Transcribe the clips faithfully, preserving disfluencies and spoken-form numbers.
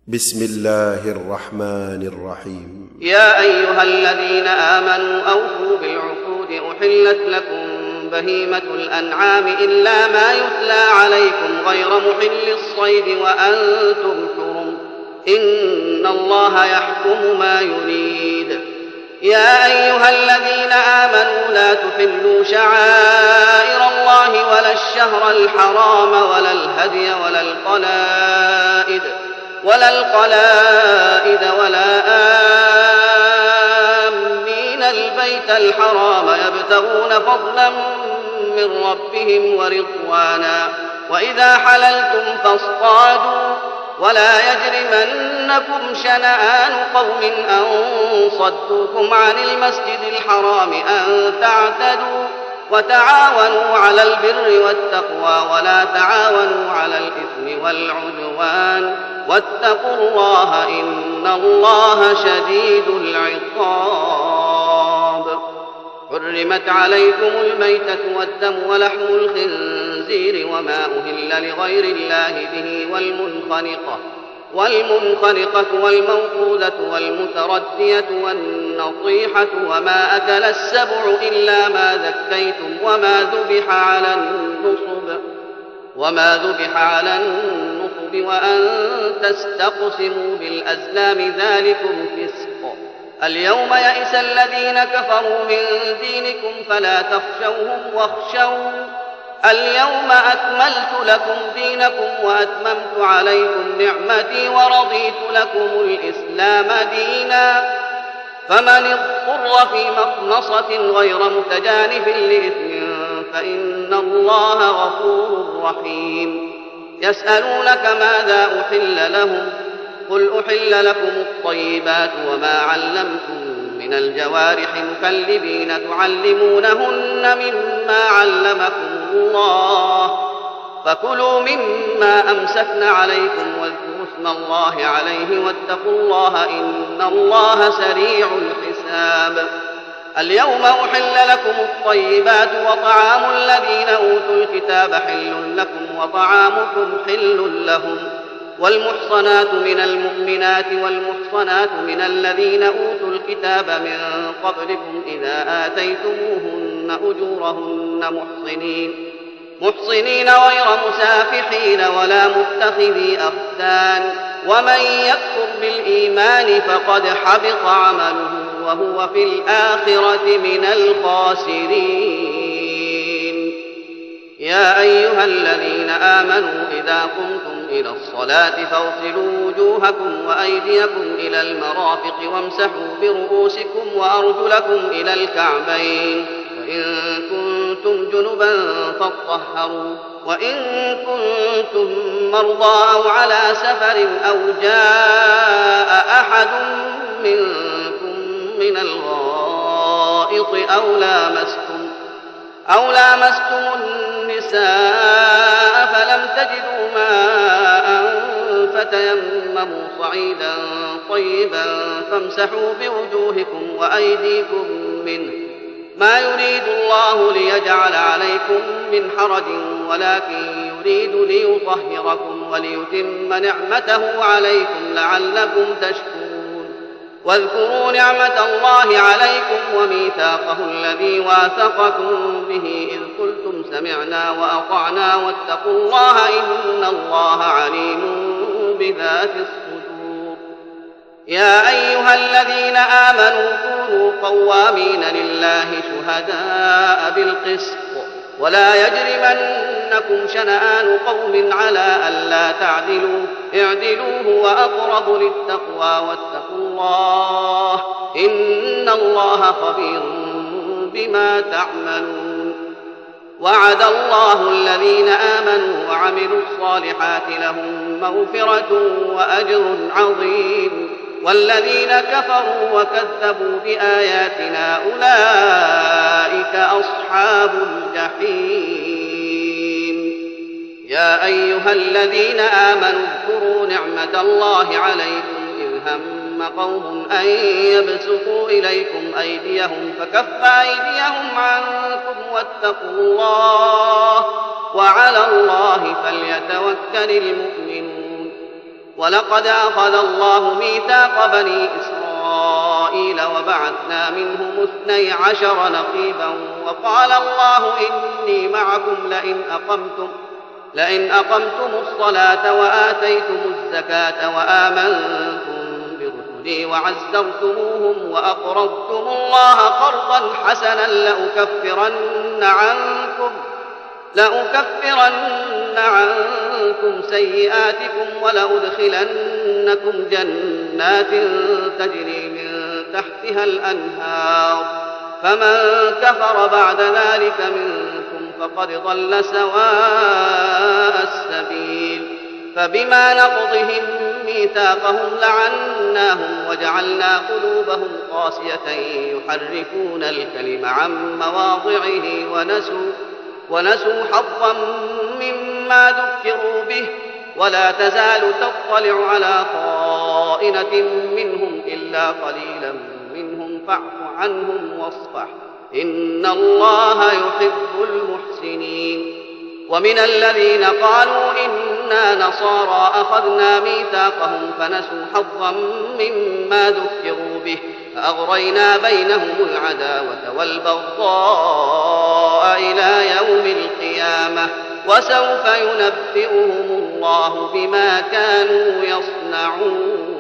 بسم الله الرحمن الرحيم. يا أيها الذين آمنوا أوفوا بالعقود، أحلت لكم بهيمة الأنعام إلا ما يتلى عليكم غير محل الصيد وأنتم حرم، إن الله يحكم ما يريد. يا أيها الذين آمنوا لا تحلوا شعائر الله ولا الشهر الحرام ولا الهدي ولا القلائد ولا القلائد ولا آمين البيت الحرام يبتغون فضلا من ربهم ورضوانا، وإذا حللتم فاصطادوا، ولا يجرمنكم شنآن قوم أن صدوكم عن المسجد الحرام أن تعتدوا، وتعاونوا على البر والتقوى ولا تعاونوا على الإثم والعدوان، واتقوا الله إن الله شديد العقاب. حرمت عليكم الميتة والدم ولحم الخنزير وما أهل لغير الله به والمنخنقة والمنخنقة والموقوذة والمتردية والنطيحة وما أكل السبع إلا ما ذكيتم وما ذبح على النصب وما ذبح على النصب وأن تستقسموا بالأزلام ذلكم فسق. اليوم يئس الذين كفروا من دينكم فلا تخشوهم واخشون، اليوم أكملت لكم دينكم وأتممت عليكم نعمتي ورضيت لكم الإسلام دينا، فمن اضطر في مخمصة غير متجانف لإثم فإن الله غفور رحيم. يسألونك ماذا أحل لهم، قل أحل لكم الطيبات وما علمتم من الجوارح مكلبين تعلمونهن مما علمكم الله، فكلوا مما أمسكن عليكم واذكروا اسم الله عليه واتقوا الله إن الله سريع الحساب. اليوم أحل لكم الطيبات وطعام الذين أوتوا الكتاب حل لكم وطعامكم حل لهم، والمحصنات من المؤمنات والمحصنات من الذين أوتوا الكتاب من قبلكم إذا آتيتموهن أجورهن محصنين محصنين غير مسافحين ولا متخذي أخدان، ومن يكفر بالإيمان فقد حبط عمله وهو في الآخرة من الخاسرين. يا أيها الذين آمنوا إذا قمتم إلى الصلاة فاغسلوا وجوهكم وأيديكم إلى المرافق وامسحوا برؤوسكم وأرجلكم إلى الكعبين، وإن كنتم جنبا فاطهروا، وإن كنتم مرضى أو على سفر أو جاء أحد منكم من الغائط أو لامستم أو لامستم النساء فلم تجدوا ماء فتيمموا صعيدا طيبا فامسحوا بوجوهكم وأيديكم منه، ما يريد الله ليجعل عليكم من حرج ولكن يريد ليطهركم وليتم نعمته عليكم لعلكم تشكرون. واذكروا نعمة الله عليكم وميثاقه الذي واثقكم به إذ قلتم سمعنا وأطعنا واتقوا الله إن الله عليم بذات الصدور. يا أيها الذين آمنوا كونوا قوامين لله شهداء بالقسط، ولا يجرمنكم شنآن قوم على ألا تعدلوا، اعدلوا هو أقرب للتقوى واتقوا الله إن الله خبير بما تعملون. وعد الله الذين آمنوا وعملوا الصالحات لهم مغفرة وأجر عظيم، والذين كفروا وكذبوا بآياتنا أولئك أصحاب الجحيم. يا أيها الذين آمنوا اذكروا نعمة الله عليكم إذ هم قوم أن يبسطوا إليكم أيديهم فكف أيديهم عنكم واتقوا الله وعلى الله فليتوكل المؤمنون. ولقد أخذ الله ميثاق بني إسرائيل وبعثنا منهم اثني عشر نقيبا وقال الله إني معكم لئن أقمتم, لئن أقمتم الصلاة وآتيتم الزكاة وآمنتم برسلي وعزرتموهم وأقرضتم الله قرضا حسنا لأكفرن عنكم لأكفرن عنكم سيئاتكم ولأدخلنكم جنات تجري من تحتها الأنهار فمن كفر بعد ذلك منكم فقد ضل سواء السبيل. فبما نقضهم ميثاقهم لعناهم وجعلنا قلوبهم قاسية يحرفون الكلم عن مواضعه ونسوا ونسوا حظا مما ذكروا به ولا تزال تطلع على خائنة منهم إلا قليلا منهم فاعف عنهم واصفح إن الله يحب المحسنين. ومن الذين قالوا إنا نصارى أخذنا ميثاقهم فنسوا حظا مما ذكروا به فأغرينا بينهم العداوة والبغضاء إلى يوم القيامة وسوف ينبئهم الله بما كانوا يصنعون.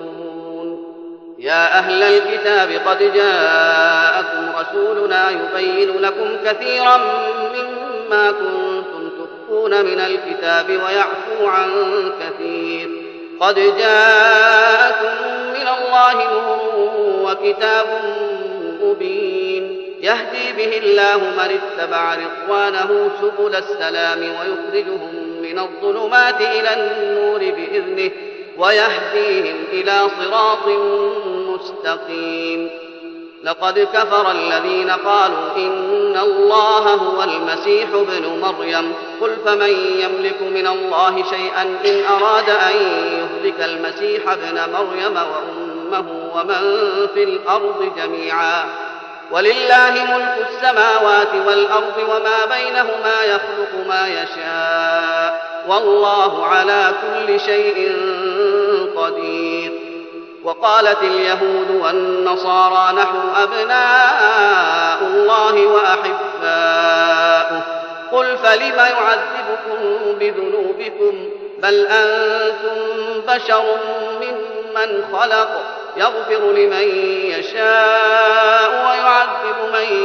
يا أهل الكتاب قد جاءكم رسولنا يبين لكم كثيرا مما كنتم تخفون من الكتاب ويعفو عن كثير قد جاءكم من الله نور وكتاب مبين يهدي به الله من اتبع رضوانه سبل السلام ويخرجهم من الظلمات إلى النور بإذنه ويهديهم إلى صراط مستقيم. لقد كفر الذين قالوا إن الله هو المسيح ابن مريم قل فمن يملك من الله شيئا إن أراد أن يهلك المسيح ابن مريم وأمه ومن في الأرض جميعا ولله ملك السماوات والأرض وما بينهما يخلق ما يشاء والله على كل شيء قدير. وقالت اليهود والنصارى نحن أبناء الله وأحباؤه قل فلم يعذبكم بذنوبكم بل أنتم بشر ممن خلق يغفر لمن يشاء ويعذب من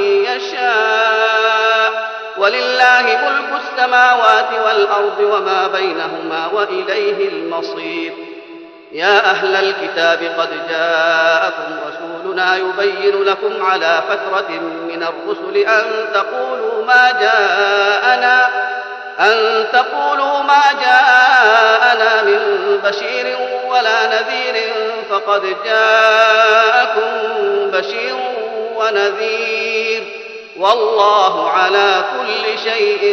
يشاء ولله ملك السماوات والأرض وما بينهما وإليه المصير. يا أهل الكتاب قد جاءكم رسولنا يبين لكم على فترة من الرسل أن تقولوا ما جاءنا أن تقولوا ما جاءنا من بشير ولا نذير فقد جاءكم بشير ونذير والله على كل شيء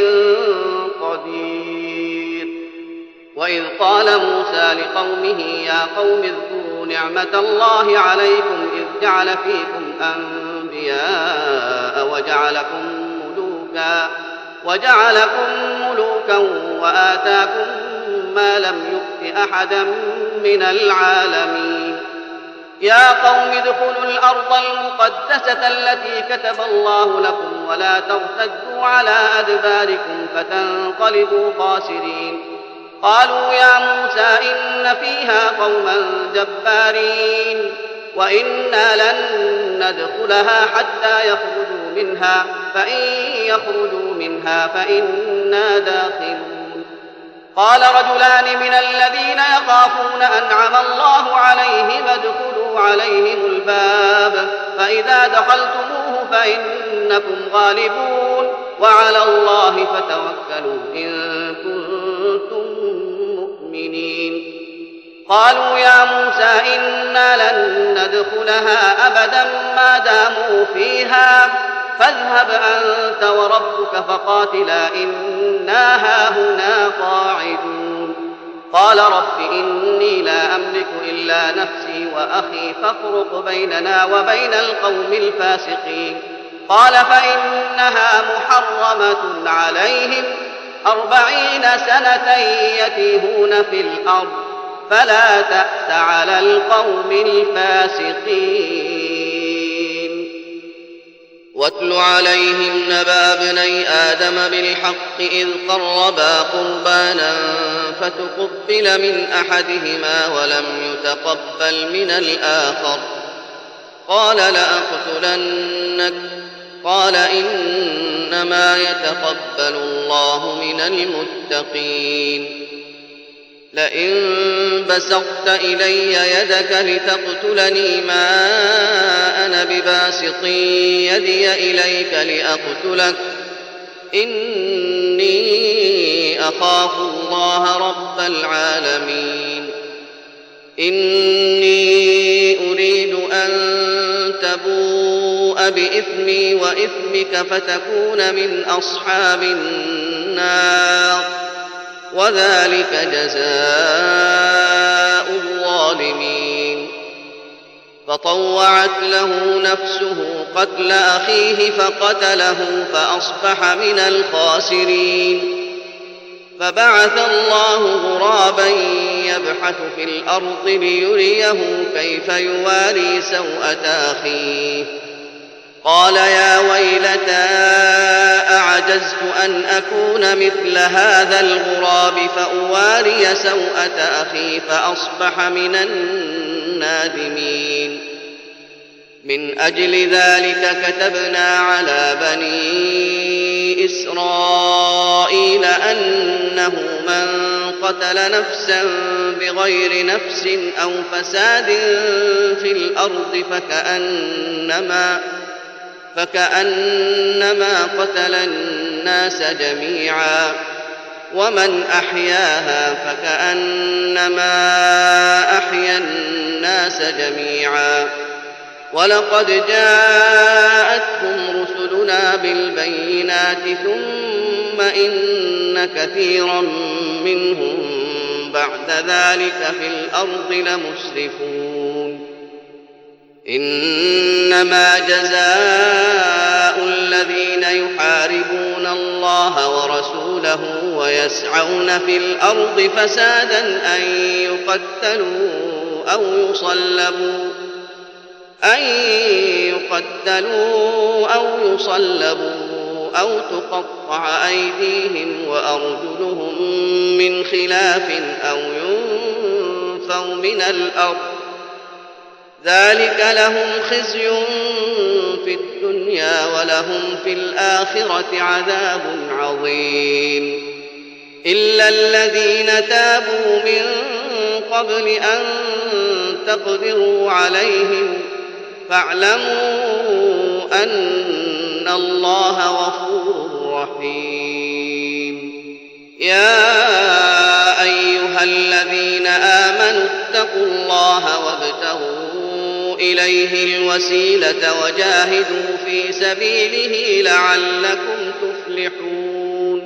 قدير. وإذ قال موسى لقومه يا قوم اذكروا نعمة الله عليكم إذ جعل فيكم أنبياء وجعلكم ملوكا وجعلكم ملوكا وآتاكم ما لم يؤت أحدا من العالمين. يا قوم ادخلوا الأرض المقدسة التي كتب الله لكم ولا ترتدوا على أدباركم فتنقلبوا خاسرين. قالوا يا موسى إن فيها قوما جبارين وإنا لن ندخلها حتى يخرجوا منها فإن يخرجوا منها فإنا داخلون. قال رجلان من الذين يخافون أنعم الله عليهم ادخلوا عليهم الباب فإذا دخلتموه فإنكم غالبون وعلى الله فتوكلوا إن كنتم مؤمنين. قالوا يا موسى إنا لن ندخلها أبدا ما داموا فيها فاذهب أنت وربك فقاتلا إنا هاهنا قاعدون. قال رب إني لا أملك إلا نفسي وأخي فافرق بيننا وبين القوم الفاسقين. قال فإنها محرمة عليهم أربعين سنة يتيهون في الأرض فلا تأس على القوم الفاسقين. واتل عليهم نبأ ابني آدم بالحق إذ قربا قربانا فتقبل من أحدهما ولم يتقبل من الآخر قال لأقتلنك قال إنما يتقبل الله من المتقين. لئن بسطت إلي يدك لتقتلني ما أنا بباسط يدي إليك لأقتلك إني أخاف الله رب العالمين. إني أريد أن تبوء بإثمي وإثمك فتكون من أصحاب النار وذلك جزاء الظالمين. فطوعت له نفسه قتل أخيه فقتله فأصبح من الخاسرين. فبعث الله غرابا يبحث في الأرض ليريه كيف يواري سوءة أخيه قال يا ويلتى أعجزت أن أكون مثل هذا الغراب فأواري سوءة أخي فأصبح من النادمين. من أجل ذلك كتبنا على بني إسرائيل أنه من قتل نفسا بغير نفس أو فساد في الأرض فكأنما, فكأنما قتل الناس جميعا ومن أحياها فكأنما أحيا الناس جميعا. ولقد جاءتهم رسلنا بالبينات ثم إن كثيرا منهم بعد ذلك في الأرض لمسرفون. إنما جزاء الذين يحاربون الله ورسوله ويسعون في الأرض فسادا أن يقتلوا أو يصلبوا أن يقتلوا أو يصلبوا أو تقطع أيديهم وأرجلهم من خلاف أو ينفوا من الأرض ذلك لهم خزي في الدنيا ولهم في الآخرة عذاب عظيم. إلا الذين تابوا من قبل أن تقدروا عليهم فاعلموا أن الله غفور رحيم. يا أيها الذين آمنوا اتقوا الله وابتغوا إليه الوسيلة وجاهدوا في سبيله لعلكم تفلحون.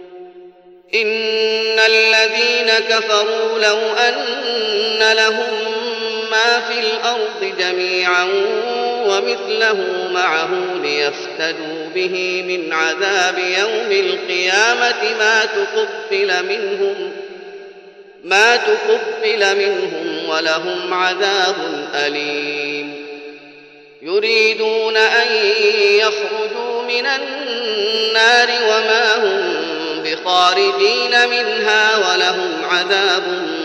إن الذين كفروا لو أن لهم ما في الأرض جميعا ومثله معه ليفتدوا به من عذاب يوم القيامة ما تقبل منهم ما تقبل منهم ولهم عذاب أليم. يريدون أن يخرجوا من النار وما هم بخارجين منها ولهم عذاب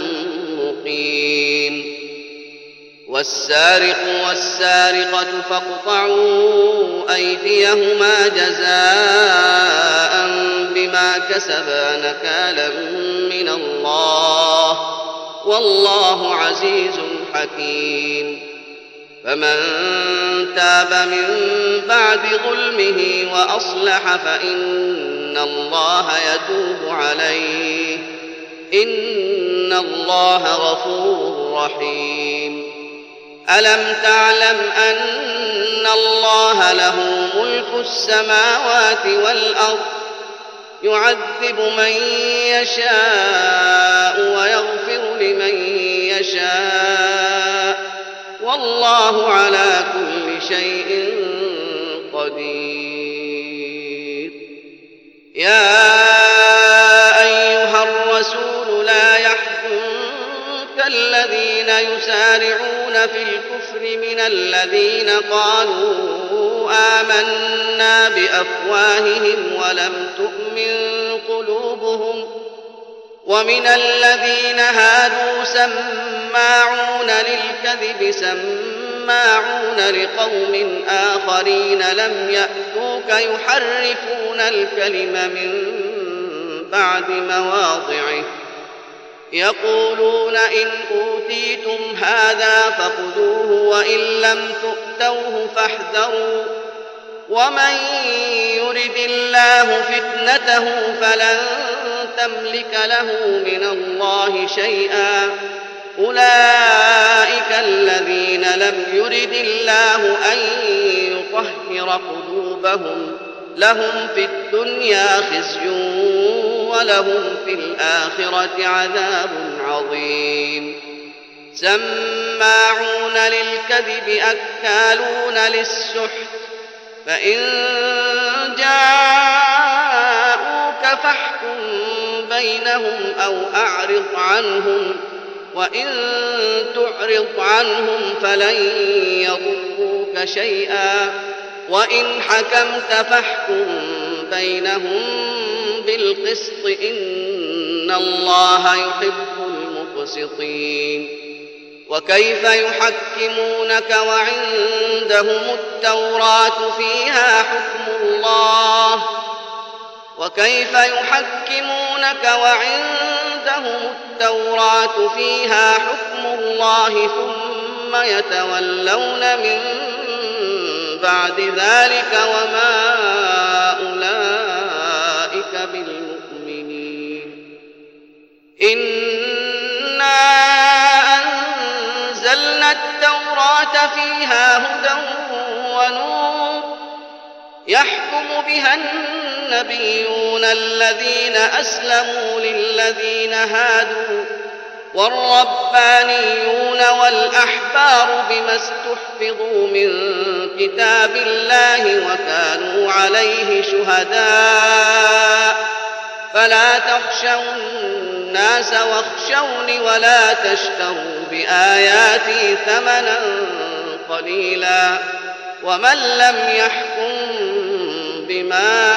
مقيم. والسارق والسارقة فاقطعوا أيديهما جزاء بما كسبا نكالا من الله والله عزيز حكيم. فمن تاب من بعد ظلمه وأصلح فإن الله يتوب عليه إن الله غفور رحيم. ألم تعلم أن الله له ملك السماوات والأرض يعذب من يشاء ويغفر لمن يشاء والله على كل شيء قدير. يا أيها الرسول لا يحزنك الذين يسارعون في الكفر من الذين قالوا آمنا بأفواههم ولم تؤمن قلوبهم ومن الذين هادوا سماعون للكذب سماعون لقوم آخرين لم يأتوك يحرفون الكلم من بعد مواضعه يقولون إن أوتيتم هذا فخذوه وإن لم تؤتوه فاحذروا ومن يرد الله فتنته فلن تملك له من الله شيئا أولئك الذين لم يرد الله أن يطهر قلوبهم لهم في الدنيا خزي ولهم في الآخرة عذاب عظيم سماعون للكذب أكالون للسحت فإن جاءوك فاحكم بينهم أو أعرض عنهم وإن تعرض عنهم فلن يضروك شيئا وإن حكمت فاحكم بينهم بالقسط إن الله يحب المقسطين وكيف يحكمونك وعندهم التوراة فيها حكم الله وكيف يحكمونك وعندهم التوراة فيها حكم الله ثم يتولون من بعد ذلك وما أولئك بالمؤمنين إنا أنزلنا التوراة فيها هدى ونور يحكم بها النبيون الذين أسلموا للذين هادوا والربانيون والأحبار بما استحفظوا من كتاب الله وكانوا عليه شهداء فلا تخشوا الناس واخشوني ولا تشتروا بآياتي ثمنا قليلا ومن لم يحكم بما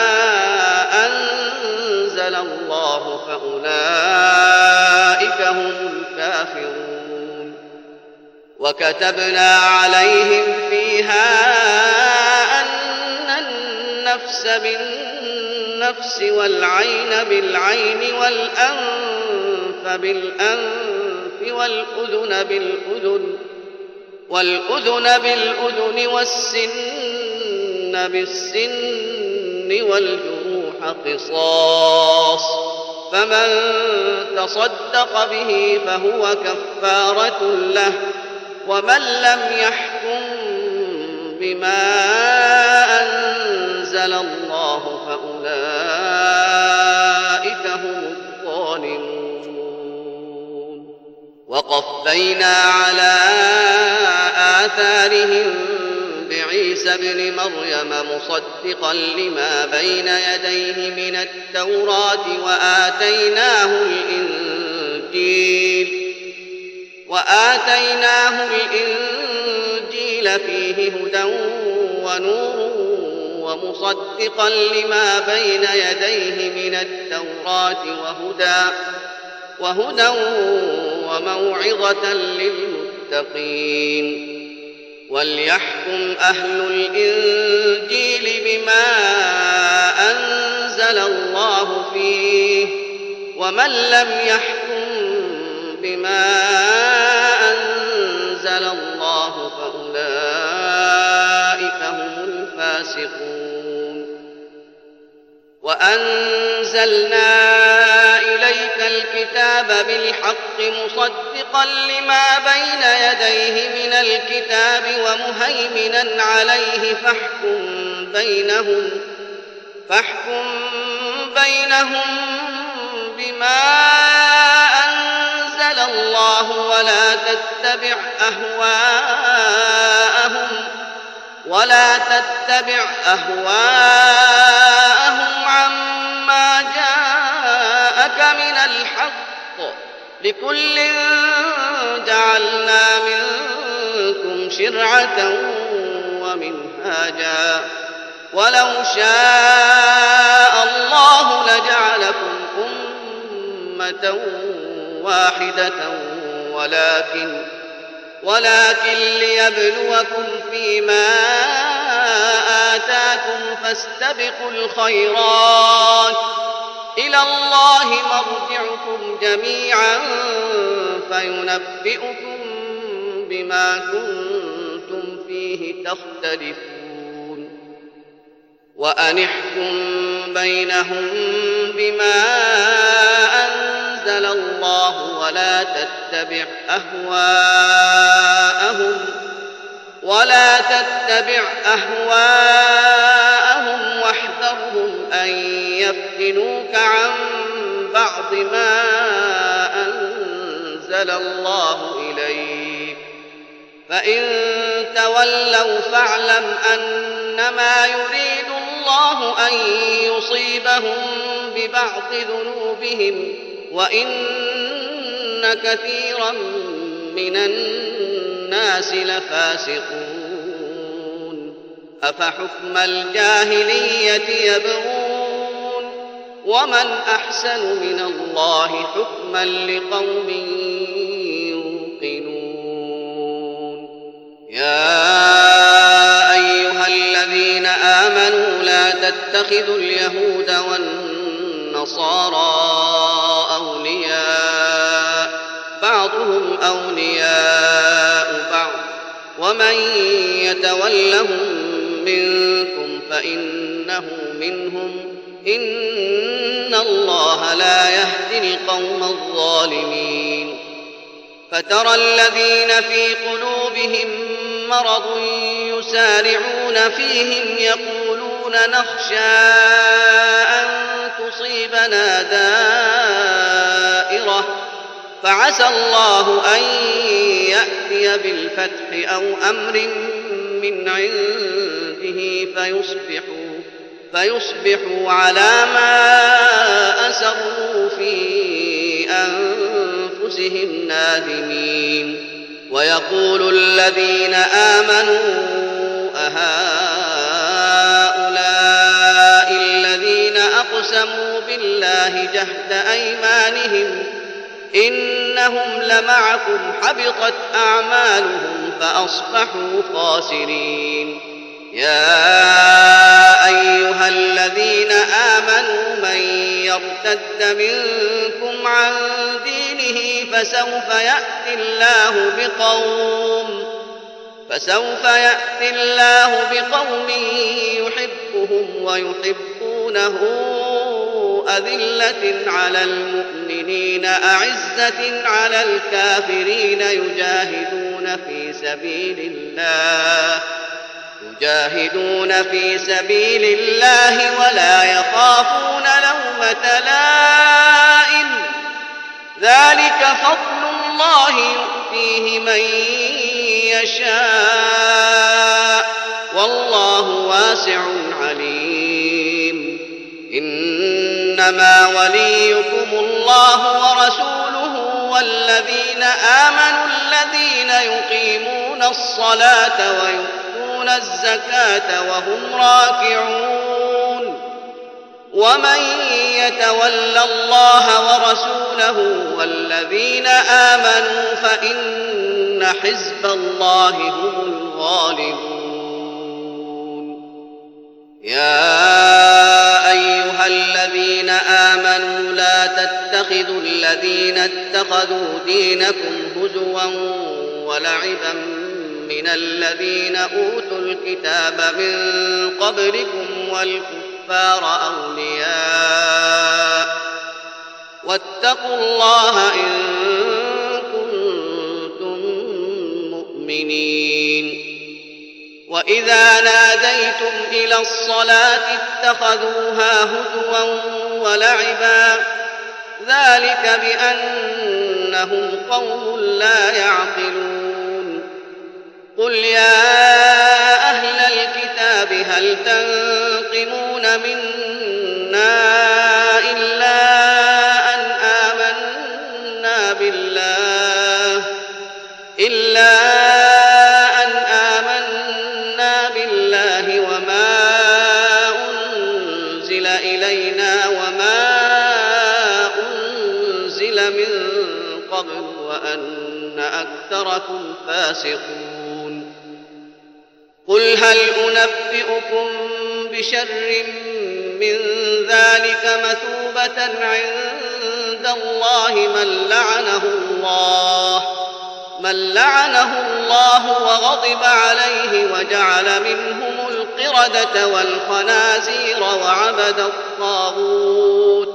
أنزل الله فأولئك هم الكافرون وكتبنا عليهم فيها أن النفس بالنفس والعين بالعين والأنف بالأنف والأذن بالأذن والأذن بالأذن والسن بالسن والجروح قصاص فمن تصدق به فهو كفارة له ومن لم يحكم بما أنزل الله فأولئك هم الظالمون وقفينا على آثارهم بعيسى ابن مريم مصدقا لما بين يديه من التوراة وآتيناه الإنجيل وآتيناه الإنجيل فيه هدى ونور ومصدقا لما بين يديه من التوراة وهدى وهدى وموعظة للمتقين وليحكم أهل الإنجيل بما أنزل الله فيه ومن لم يحكم بما أنزل الله فأولئك هم الفاسقون وأنزلنا إليك الكتاب بالحق مصدقا لما بين يديه من الكتاب ومهيمنا عليه فاحكم بينهم فاحكم بينهم بما أنزل الله ولا تتبع أهواءهم ولا تتبع أهواءهم عما جاءك من الحق لكل جعلنا منكم شرعة ومنهاجا ولو شاء الله لجعلكم أمة واحدة ولكن ولكن ليبلوكم فيما آتاكم فاستبقوا الخيرات إلى الله مرجعكم جميعا فينبئكم بما كنتم فيه تختلفون وأنحكم بينهم بما أنزل الله ولا تتبع أهواءهم ولا تتبع أهواءهم واحذرهم أن يفتنوك عن بعض ما أنزل الله إليك فإن تولوا فاعلم أنما يريد الله أن يصيبهم ببعض ذنوبهم وإن كثيرا من الناس لفاسقون أفحكم الجاهلية يبغون ومن أحسن من الله حكما لقوم يوقنون يا أيها الذين آمنوا لا تتخذوا اليهود والنصارى أولياء بعضهم أولياء بعض ومن يتولهم منكم فإنه منهم إن الله لا يهدي القوم الظالمين فترى الذين في قلوبهم مرض يسارعون فيهم يقولون نخشى أن تصيبنا دائرة فعسى الله أن يأتي بالفتح أو أمر من عنده فيصبحوا, فيصبحوا على ما أسروا في أنفسهم نادمين ويقول الذين آمنوا أهؤلاء الذين أقسموا بالله جهد أيمانهم إنهم لمعكم حبطت أعمالهم فأصبحوا خاسرين يا أيها الذين آمنوا من يرتد منكم عن دينه فسوف يأتي الله بقوم فسوف يأتي الله بقوم يحبهم ويحبونه أذلة على المؤمنين أعزة على الكافرين يجاهدون في سبيل الله يجاهدون في سبيل الله ولا يخافون لومة لائم ذلك فضل الله يؤتيه من يشاء والله واسع عليم إنما وليكم الله ورسوله والذين آمنوا الذين يقيمون الصلاة ويؤتون الزكاة وهم راكعون ومن يتول الله ورسوله والذين آمنوا فإن حزب الله هم الغالبون يا أيها الذين آمنوا لا تتخذوا الذين اتخذوا دينكم هزوا ولعبا من الذين أوتوا الكتاب من قبلكم والكفار أولياء واتقوا الله إن كنتم مؤمنين وإذا ناديتم إلى الصلاة اتخذوها هزوا ولعبا ذلك بأنهم قوم لا يعقلون قل يا أهل الكتاب هل تنقمون منا إلا أن آمنا بالله أكثركم فاسقون. قل هل أنبئكم بشر من ذلك مثوبة عند الله من لعنه الله من لعنه الله وغضب عليه وجعل منهم القردة والخنازير وعبد الطاغوت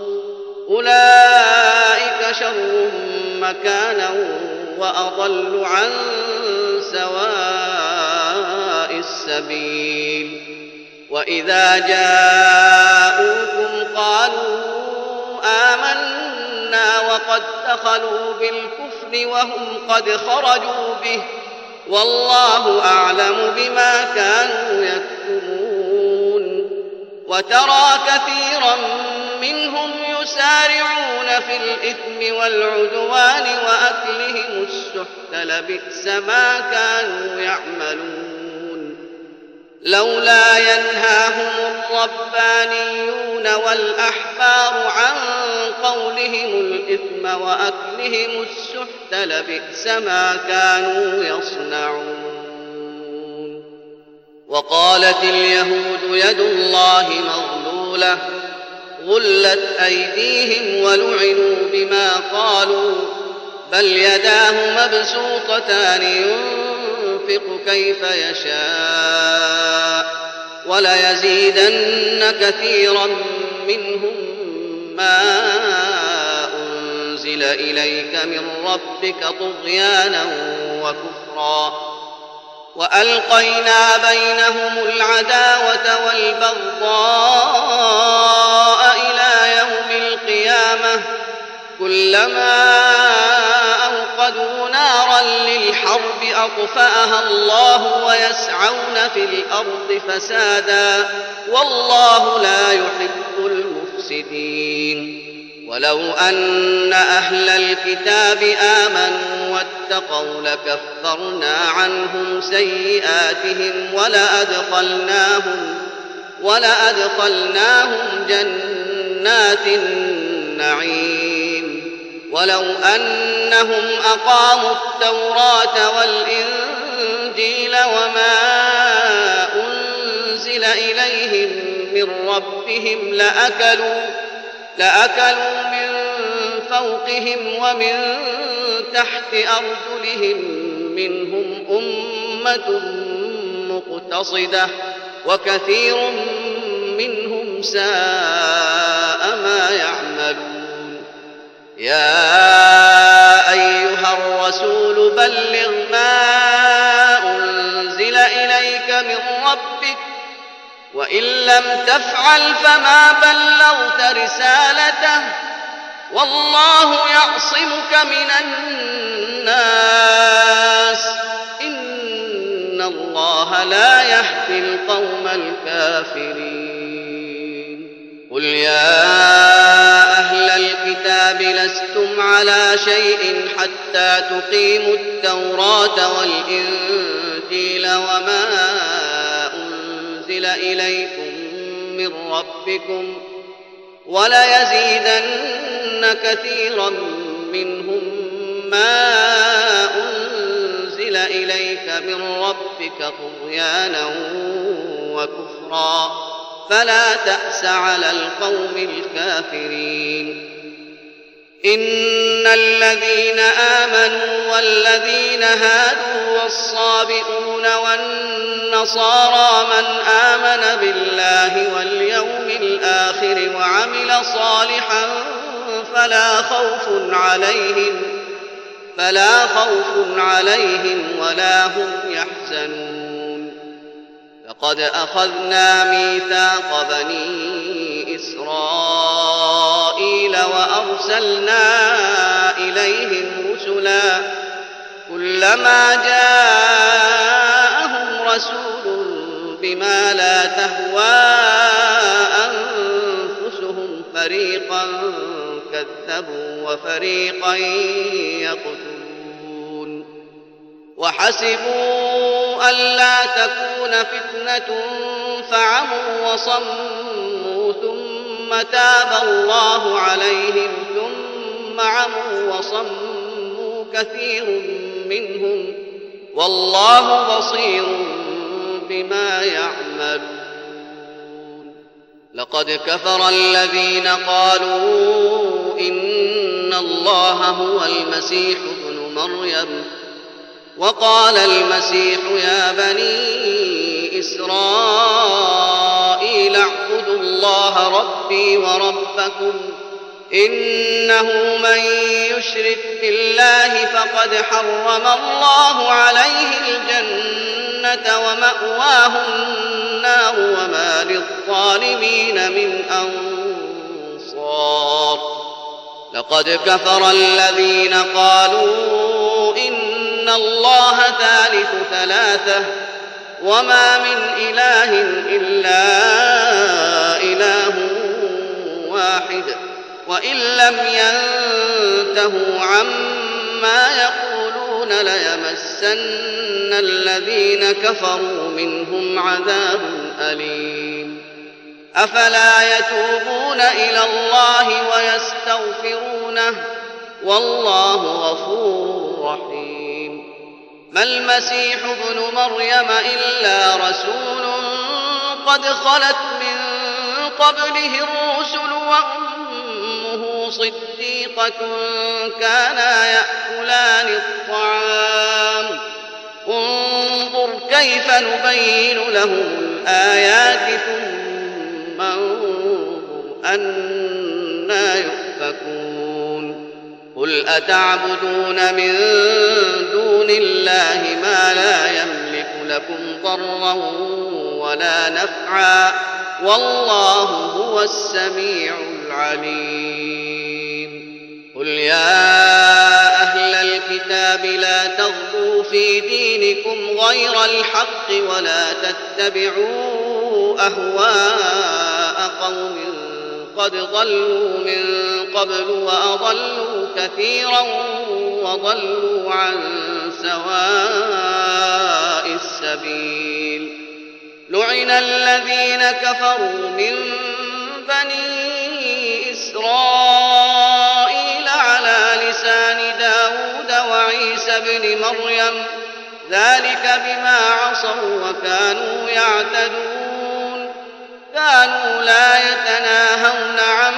أولئك شر مكانا وأضل عن سواء السبيل. وإذا جاءوكم قالوا آمنا وقد دخلوا بالكفر وهم قد خرجوا به والله أعلم بما كانوا يكتمون. وترى كثيرا منهم يسارعون في الإثم والعدوان وأكلهم السحت لبئس ما كانوا يعملون. لولا ينهاهم الربانيون والأحبار عن قولهم الإثم وأكلهم السحت لبئس ما كانوا يصنعون. وقالت اليهود يد الله مغلولة غلت أيديهم ولعنوا بما قالوا بل يداه مبسوطتان ينفق كيف يشاء وليزيدن كثيرا منهم ما أنزل إليك من ربك طغيانا وكفرا. وألقينا بينهم العداوة والبغضاء إلى يوم القيامة كلما أوقدوا نارا للحرب أطفأها الله ويسعون في الأرض فسادا والله لا يحب المفسدين. ولو أن أهل الكتاب آمنوا واتقوا لكفرنا عنهم سيئاتهم ولأدخلناهم, ولأدخلناهم جنات النعيم. ولو أنهم أقاموا التوراة والإنجيل وما أنزل إليهم من ربهم لأكلوا, لأكلوا من فوقهم ومن تحت أرجلهم منهم أمة مقتصدة وكثير منهم ساء ما يعملون. يا أيها الرسول بلغ ما أنزل إليك من ربك وإن لم تفعل فما بلغت رسالته والله يعصمك من الناس إن الله لا يهدي القوم الكافرين. قل يا أهل الكتاب لستم على شيء حتى تقيموا التوراة والإنجيل وما أنزل إليكم من ربكم وليزيدن كثيرا منهم ما أنزل إليك من ربك طغيانا وكفرا فلا تأس على القوم الكافرين. إن الذين آمنوا والذين هادوا والصابئون والنصارى من آمن بالله واليوم الآخر وعمل صالحا فلا خوف عليهم فلا خوف عليهم ولا هم يحزنون. لقد أخذنا ميثاق بني إسرائيل وأرسلنا إليهم رسلا كلما جاءهم رسول بما لا تهوى أنفسهم فريقا كذبوا وفريقا يقتلون. وحسبوا ألا تكون فتنة فعموا وصموا ثم تاب الله عليهم ثم عموا وصموا كثير منهم والله بصير بما يعملون. لقد كفر الذين قالوا إن الله هو المسيح ابن مريم وقال المسيح يا بني إسرائيل اعبدوا الله ربي وربكم إنه من يشرك بالله فقد حرم الله عليه الجنة ومأواه النار وما للظالمين من أنصار. لقد كفر الذين قالوا إن الله ثالث ثلاثة وما من إله إلا إله واحد وإن لم ينتهوا عما يقولون ليمسن الذين كفروا منهم عذاب أليم. أفلا يتوبون إلى الله ويستغفرونه والله غفور رحيم. ما المسيح ابن مريم إلا رسول قد خلت من قبله الرسل وأمه صديقة كانا يأكلان الطعام انظر كيف نبين لهم الآيات ثم انظر أنى يؤفكون. قل أتعبدون من دون الله ما لا يملك لكم ضرا ولا نفعا والله هو السميع العليم. قل يا أهل الكتاب لا تغلوا في دينكم غير الحق ولا تتبعوا أهواء قوم قد ضلوا من قبل وأضلوا كثيرا وضلوا عن سواء السبيل. لعن الذين كفروا من بني إسرائيل على لسان داود وعيسى بن مريم ذلك بما عصوا وكانوا يعتدون. كانوا لا يتناهون عن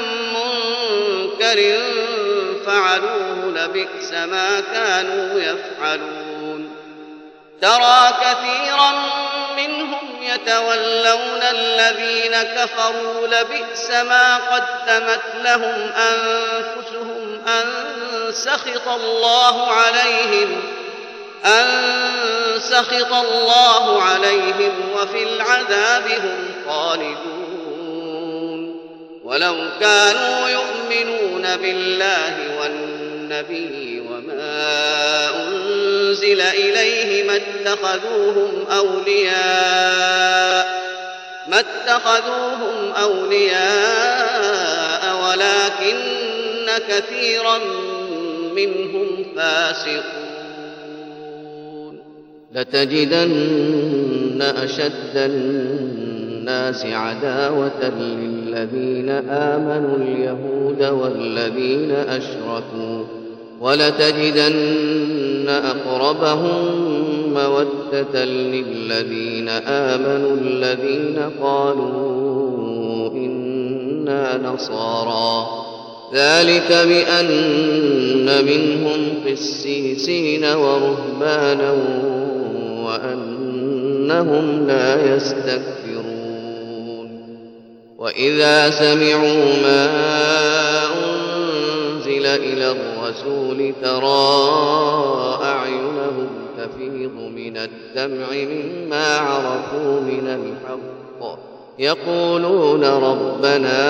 منكر فعلوه لبئس ما كانوا يفعلون. ترى كثيرا منهم يتولون الذين كفروا لبئس ما قدمت لهم أنفسهم أن سخط الله عليهم أن سخط الله عليهم وفي العذاب هم خالدون. ولو كانوا يؤمنون بالله والنبي وما أنزل إليه ما اتخذوهم أولياء ما اتخذوهم أولياء ولكن كثيرا منهم فاسقون. لتجدن أشد الناس عداوة للذين آمنوا اليهود والذين أشركوا ولتجدن أقربهم مودة للذين آمنوا الذين قالوا إنا نصارى ذلك بأن منهم قسيسين ورهبانا وأنهم لا يستكبرون. وإذا سمعوا ما أنزل إلى الرسول ترى أعينهم تفيض من الدمع مما عرفوا من الحق يقولون ربنا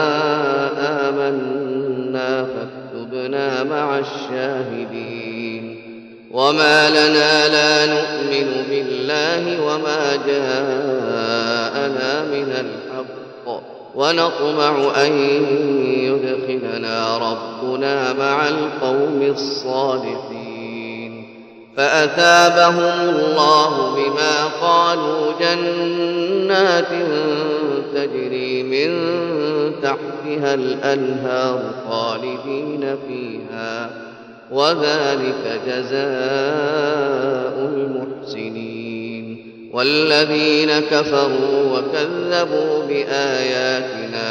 آمنا فاكتبنا مع الشاهدين. وما لنا لا نؤمن بالله وما جاءنا من الحق ونطمع أن يدخلنا ربنا مع القوم الصالحين. فأثابهم الله بما قالوا جنات تجري من تحتها الأنهار خالدين فيها وذلك جزاء المحسنين. والذين كفروا وكذبوا بآياتنا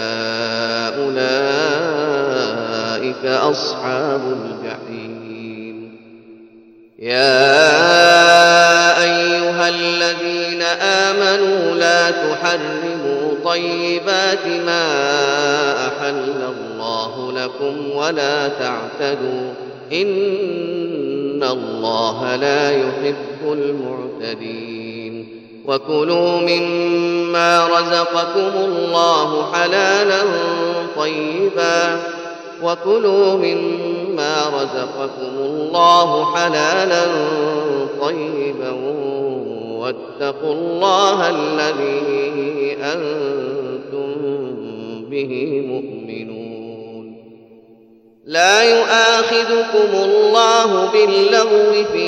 أولئك أصحاب الجحيم. يا أيها الذين آمنوا لا تحرموا طيبات ما أحل الله لكم ولا تعتدوا إن الله لا يحب المعتدين. وكلوا مما رزقكم الله حلالا طيبا وكلوا مما رزقكم الله حلالا طيبا واتقوا الله الذي أنتم به مؤمنون. لا يؤاخذكم الله باللغو في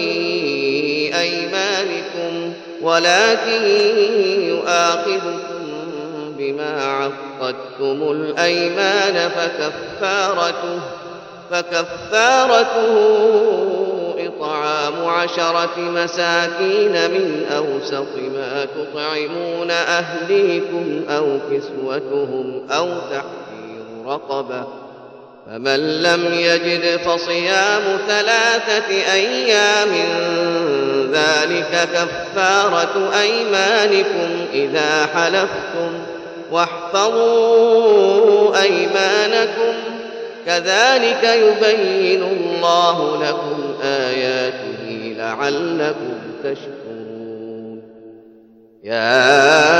أيمانكم ولكن يؤاخذكم بما عقدتم الأيمان فكفارته, فكفارته إطعام عشرة مساكين من أوسط ما تطعمون أهليكم أو كسوتهم أو تحرير رقبة، فمن لم يجد فصيام ثلاثة أيام ذلك كفارة أيمانكم إذا حلفتم، واحفظوا أيمانكم كذلك يبين الله لكم آياته لعلكم تشكرون. يا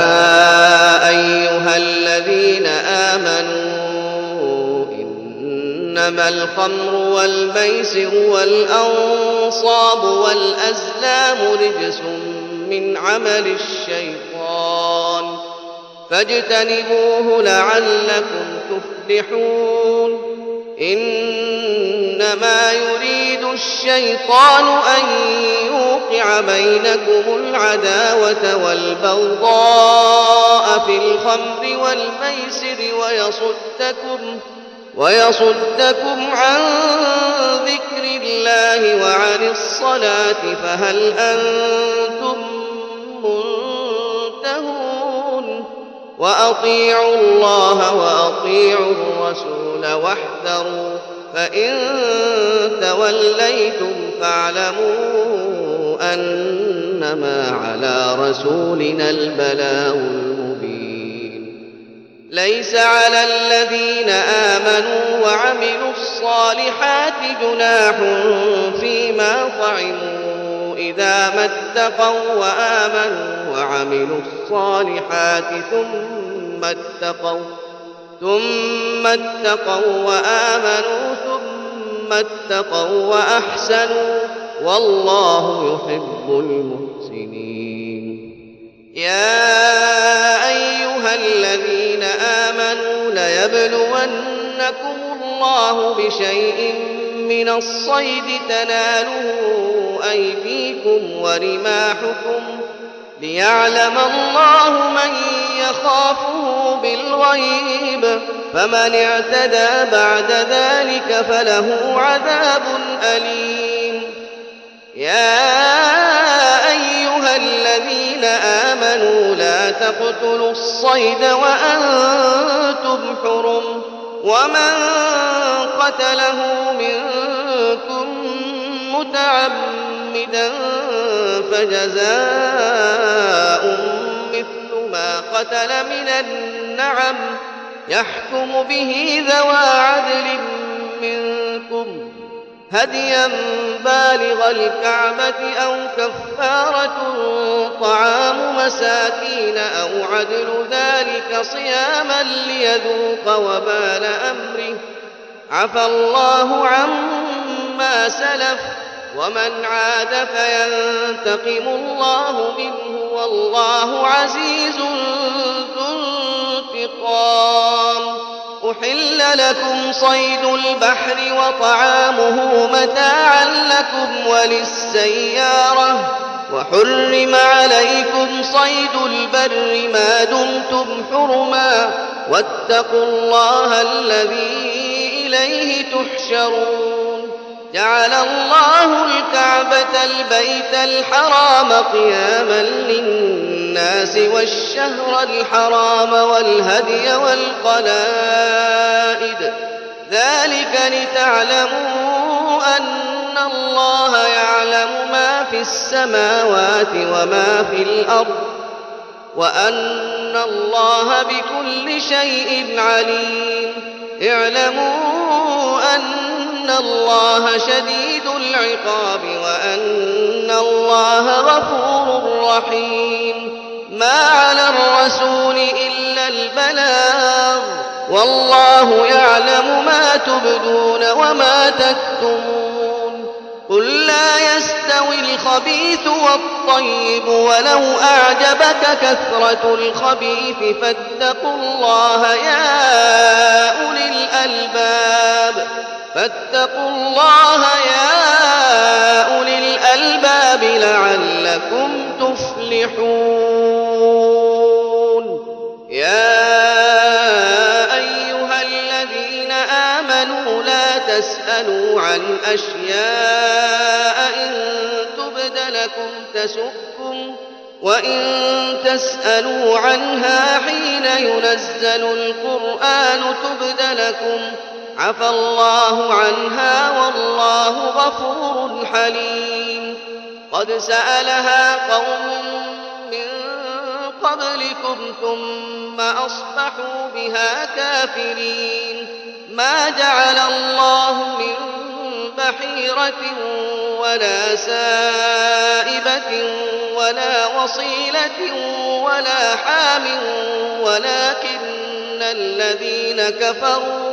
أيها الذين آمنوا إنما الخمر والميسر والأنصاب والأزلام رجس من عمل الشيطان فاجتنبوه لعلكم تفلحون. إنما يريد الشيطان أن يوقع بينكم العداوة والبغضاء في الخمر والميسر ويصدكم, ويصدكم عن ذكر الله وعن الصلاة فهل أنتم منتهون. وأطيعوا الله وأطيعوا الرسول واحذروا فإن توليتم فاعلموا أنما على رسولنا البلاغ المبين. ليس على الذين آمنوا وعملوا الصالحات جناح فيما طعموا إذا ما اتقوا وآمنوا وعملوا الصالحات ثم اتقوا ثم اتقوا وآمنوا ثم اتقوا وأحسنوا والله يحب المحسنين. يا أيها الذين آمنوا ليبلونكم الله بشيء من الصيد تناله أيديكم ورماحكم ليعلم الله من يخافه بالغيب فمن اعتدى بعد ذلك فله عذاب أليم. يا أيها الذين آمنوا لا تقتلوا الصيد وأنتم حرم ومن قتله منكم متعمدا فجزاء مثل ما قتل من النعم يحكم به ذوى عدل منكم هديا بالغ الكعبة أو كفارة طعام مساكين أو عدل ذلك صياما ليذوق وبال أمره عفى الله عما سلف ومن عاد فينتقم الله منه والله عزيز ذو انتقام. أحل لكم صيد البحر وطعامه متاعا لكم وللسيارة وحرم عليكم صيد البر ما دمتم حرما واتقوا الله الذي إليه تحشرون. جعل الله الكعبة البيت الحرام قياما للناس والشهر الحرام والهدي والقلائد ذلك لتعلموا أن الله يعلم ما في السماوات وما في الأرض وأن الله بكل شيء عليم. اعلموا أن الله شديد العقاب وأن الله غفور رحيم. ما على الرسول إلا البلاغ والله يعلم ما تبدون وما تكتمون. قل لا يستوي الخبيث والطيب ولو أعجبك كثرة الخبيث فاتقوا الله يا أولي الألباب فاتقوا الله يا أولي الألباب لعلكم تفلحون. يا أيها الذين آمنوا لا تسألوا عن أشياء إن تبد لكم تسؤكم وإن تسألوا عنها حين ينزل القرآن تبد لكم عفى الله عنها والله غفور حليم. قد سألها قوم من قبلكم ثم أصبحوا بها كافرين. ما جعل الله من بحيرة ولا سائبة ولا وصيلة ولا حام ولكن الذين كفروا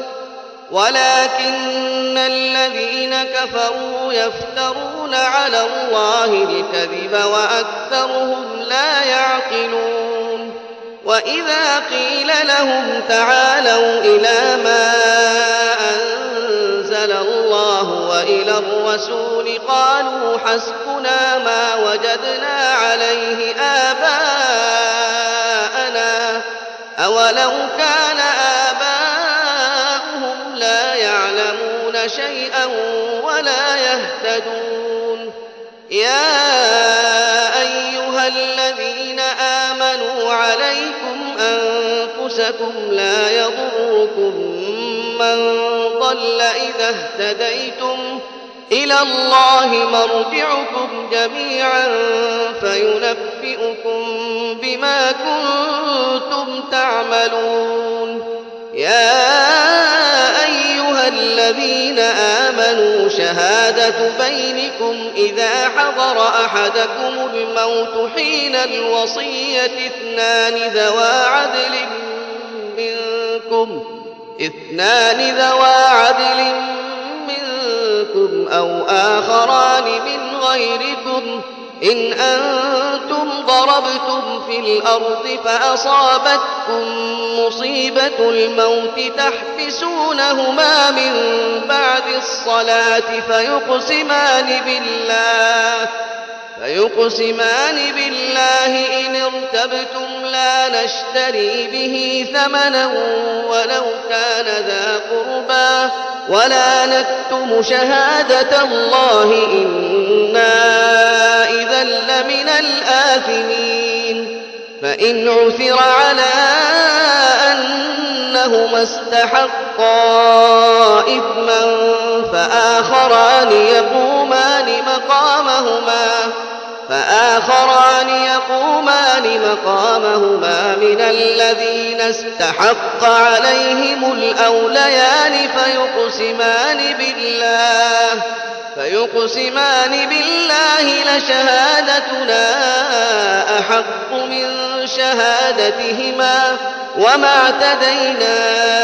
ولكن الذين كفروا يفترون على الله الكذب وأكثرهم لا يعقلون. وإذا قيل لهم تعالوا إلى ما أنزل الله وإلى الرسول قالوا حسبنا ما وجدنا عليه آباءنا أولو كان آباؤهم لا يعلمون شيئا ولا يهتدون. يا أيها الذين آمنوا عليكم أنفسكم لا يضركم من ضل إذا اهتديتم إلى الله مرجعكم جميعا فينبئكم بما كنتم تعملون. يا أيها الذين آمنوا شهادة بينكم إذا حضر أحدكم الموت حين الوصية اثنان ذوى عدل منكم اثنان ذوى عدل منكم أو آخران من غيركم إن أنتم ضربتم في الأرض فأصابتكم مصيبة الموت تحبسونهما من بعد الصلاة فيقسمان بالله فيقسمان بالله إن ارتبتم لا نشتري به ثمنا ولو كان ذا قربى ولا نكتم شهادة الله إنا إذا لمن الآثمين. فإن عثر على أنهما استحقا إثما فآخران يقومان مقامهما فآخران يقومان مقامهما من الذين استحق عليهم الأوليان فيقسمان بالله فيقسمان بالله لشهادتنا أحق من شهادتهما وما اعتدينا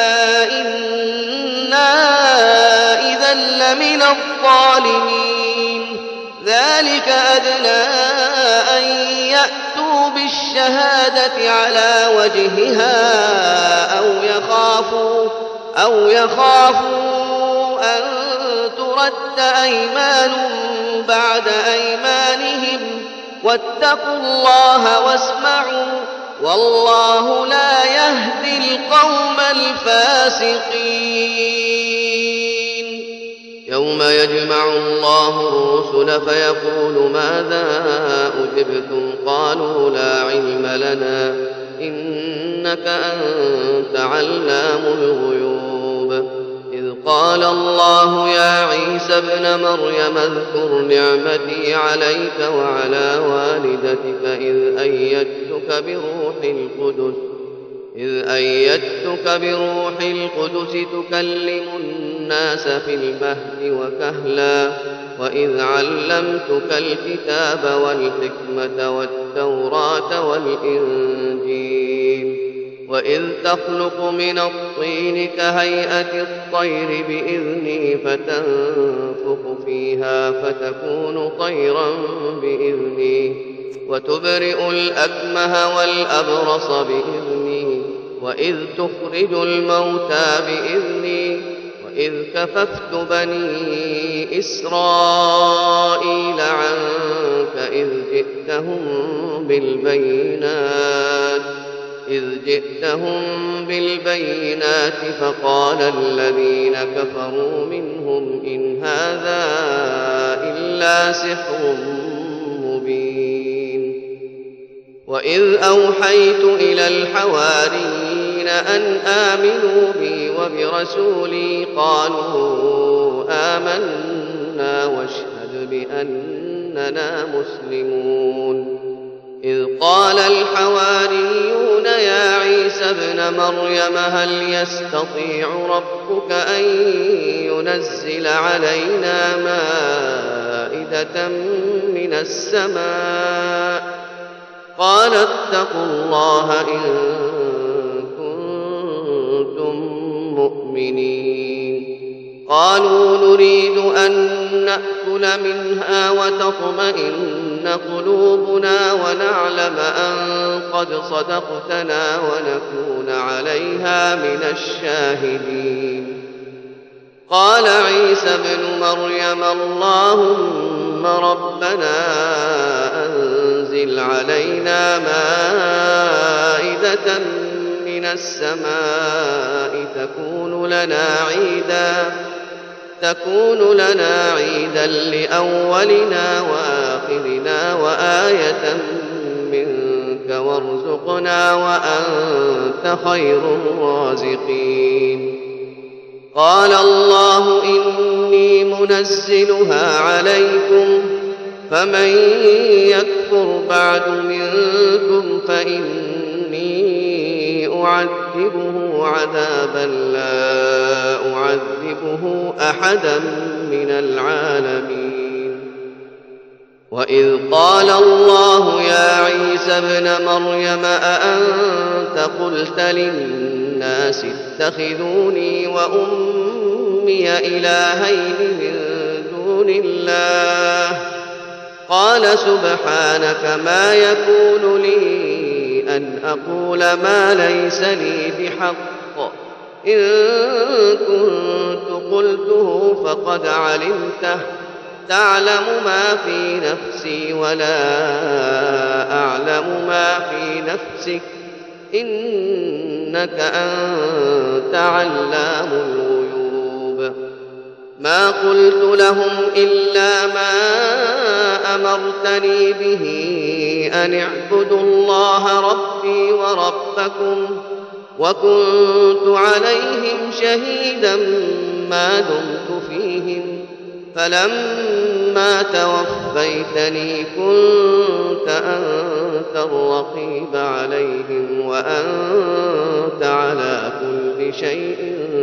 إنا إذا لمن الظالمين. ذلك أدنى أن يأتوا بالشهادة على وجهها أو يخافوا أو يخافوا أن ترد أيمان بعد أيمانهم واتقوا الله واسمعوا والله لا يهدي القوم الفاسقين. يوم يوم يجمع الله الرسل فيقول ماذا أجبتم قالوا لا علم لنا إنك أنت علام الغيوب إذ قال الله يا عيسى ابن مريم اذكر نعمتي عليك وعلى والدتك إذ أيدتك بروح القدس إذ أيدتك بروح القدس تكلم الناس في المهد وكهلا وإذ علمتك الكتاب والحكمة والتوراة والإنجيل وإذ تخلق من الطين كهيئة الطير بإذني فتنفخ فيها فتكون طيرا بإذني وتبرئ الأكمه والأبرص بإذني وإذ تخرج الموتى بإذني وإذ كففت بني إسرائيل عنك إذ جئتهم بالبينات إذ جئتهم بالبينات فقال الذين كفروا منهم إن هذا إلا سحر مبين وإذ أوحيت إلى الحواريين أن آمنوا بي وبرسولي قالوا آمنا واشهد بأننا مسلمون إذ قال الحواريون يا عيسى ابن مريم هل يستطيع ربك أن ينزل علينا مائدة من السماء قال اتقوا الله إن كنتم مؤمنين قالوا نريد أن نأكل منها وتطمئن قلوبنا ونعلم أن قد صدقتنا ونكون عليها من الشاهدين قال عيسى ابن مريم اللهم ربنا أنزل علينا مائدة من السماء تكون لنا عيدا تكون لنا عيدا لأولنا وآخرنا وآية منك وارزقنا وأنت خير الرازقين قال الله إني منزلها عليكم فمن يكفر بعد منكم فإني أعذبه عذابا لا أعذبه أحدا من العالمين وإذ قال الله يا عيسى ابن مريم أأنت قلت للناس اتخذوني وأمي إلهين من دون الله قال سبحانك ما يكون لي أن أقول ما ليس لي بحق إن كنت قلته فقد علمته تعلم ما في نفسي ولا أعلم ما في نفسك إنك أنت علام الغيوب ما قلت لهم إلا ما أمرتني به أن اعبدوا الله ربي وربكم وكنت عليهم شهيدا ما دمت فيهم فلما توفيتني كنت أنت الرقيب عليهم وأنت على كل شيء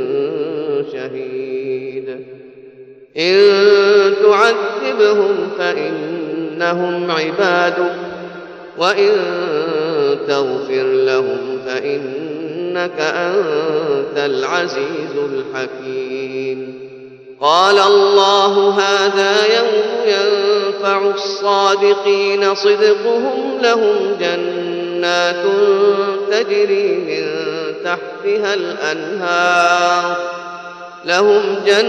شهيد إن تعذبهم فإنهم عبادك وإن تغفر لهم فإنك أنت العزيز الحكيم قال الله هذا يوم ينفع الصادقين صدقهم لهم جنات تجري من تحتها الأنهار لهم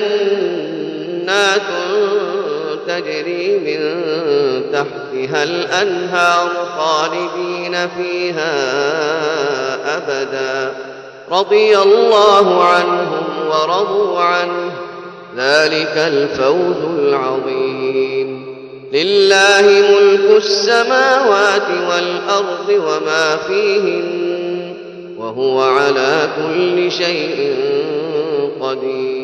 جنات تجري من تحتها الأنهار خالدين فيها أبدا رضي الله عنهم ورضوا عنه ذلك الفوز العظيم. لله ملك السماوات والأرض وما فيهن وهو على كل شيء قدير.